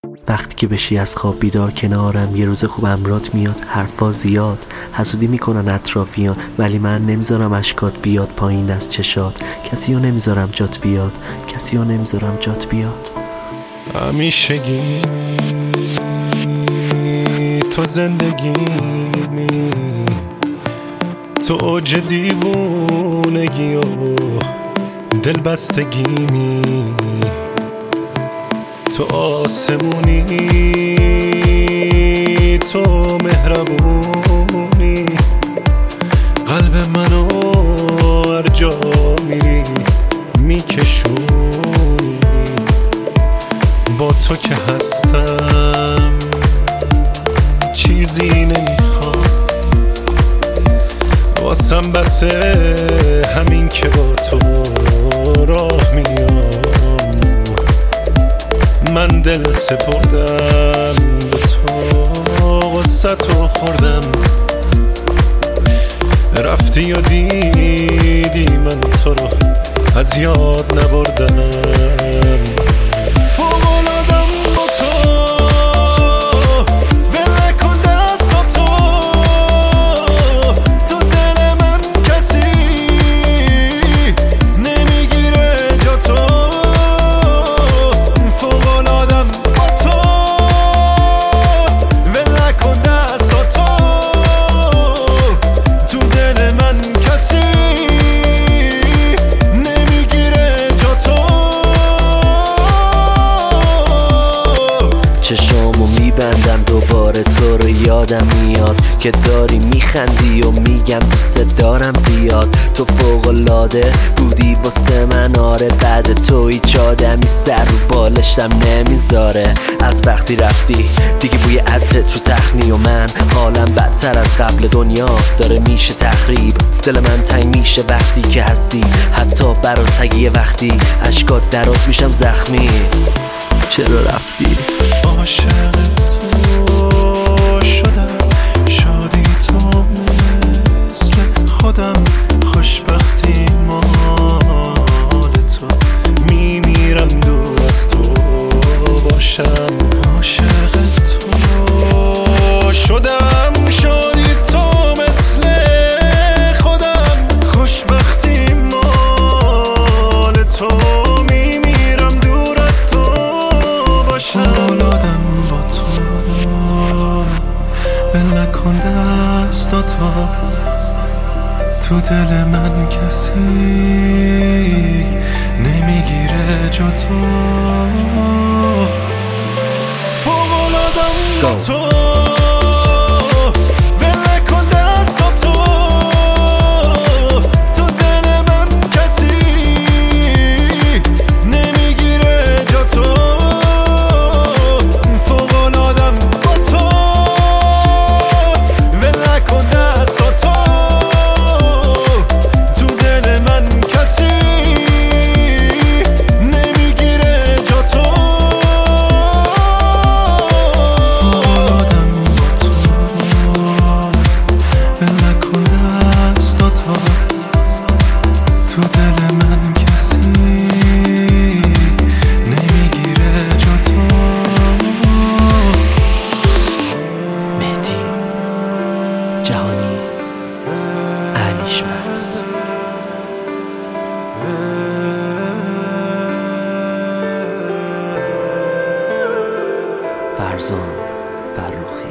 وقتی که بشی از خواب بیدار کنارم، یه روز خوب امرات میاد، حرفا زیاد، حسودی میکنن اطرافیان، ولی من نمیذارم اشکات بیاد پایین از چشات. کسیو نمیذارم جات بیاد، کسیو نمیذارم جات بیاد. همیشگی تو زندگیمی، تو اوج دیوونگی و دلبستگیمی، تو آسمونی، تو مهربونی، قلب منو هر جا میری میکشونی. با تو که هستم چیزی نمیخوام، واسم بسه همین که با تو راه میام. من دل سپردم به تو، غصه تو خوردم، رفتی و دیدی من تو رو از یاد نبردم. چشامو میبندم دوباره تو رو یادم میاد که داری میخندی و میگم دوست دارم زیاد. تو فوق‌العاده بودی واسه من، آره بعد تو هیچ آدمی سر رو بالشتم نمیذاره. از وقتی رفتی دیگه بوی عطرت تو تخنی و من حالم بدتر از قبل دنیا داره میشه تخریب. دل من تنگ میشه وقتی که هستی، حتی برات یه وقتی اشکات درات میشم زخمی. چرا رفتی؟ عاشق تو شدم، شادی تو مثل خودم، خوشبختی مال تو، میمیرم دور از تو باشم. عاشق تو شدم، شادی تو مثل خودم، خوشبختی مال تو، میمیرم دور از تو باشم. اولادم با تو بل نکن دستاتو، تو دل من کسی نمیگیره جا تو. فوق‌العاده‌ام با تو تو دل من کسی نمیگیره جا تو. مهدی جهانی، علیشمس. فرزان فرخی.